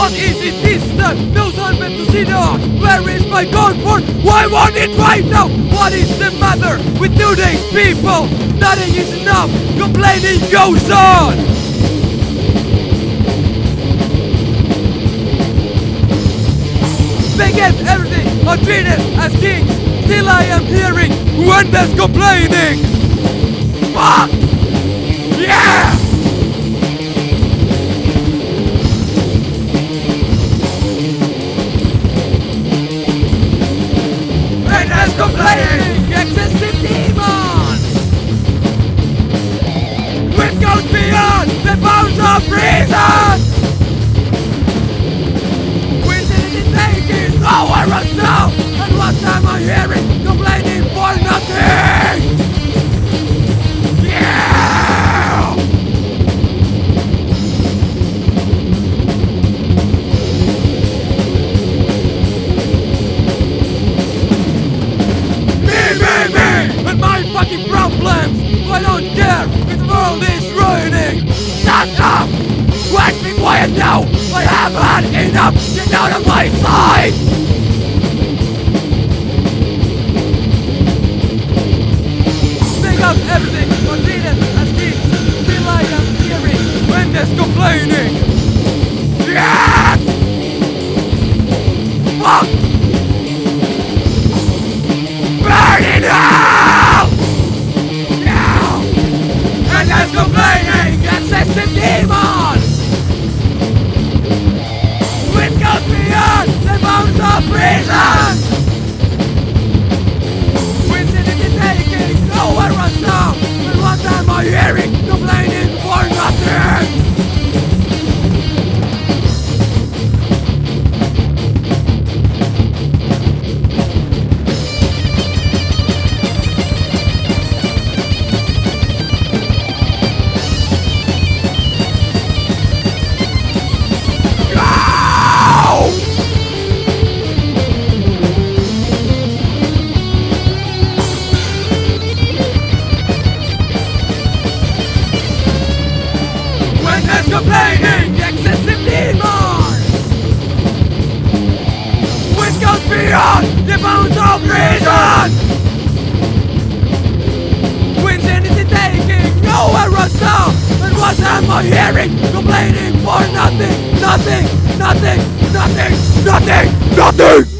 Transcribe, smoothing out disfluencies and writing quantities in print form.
What is it this time? No one meant to see the art. Where is my gun for? Why want it right now? What is the matter with today's people? Nothing is enough. Complaining goes on. They get everything are treated as kings. Still I am hearing when there's complaining. Fuck! Yeah! When there's complaining, excessive demons. Which goes beyond the bounds of reason. Nowhere else now, and what am I hearing? Complaining for nothing! Yeah! Me, and my fucking problems! I don't care if the world is ruining! Shut up! Let me quiet now! I have had enough! Get out of my sight! Pick up everything or treat it as kids. Feel like I'm hearing when there's complaining. Yes! Fuck! Burn in hell! Yeah! And there's complaining! Excessive demons! Which goes beyond the bounds of reason! Nowhere else now, and what am I hearing? Complaining for nothing! Complaining, excessive demons, which goes beyond the bounds of reason. Wins anything taking, nowhere else now. And what am I hearing? Complaining for nothing, nothing, nothing, nothing, nothing, nothing.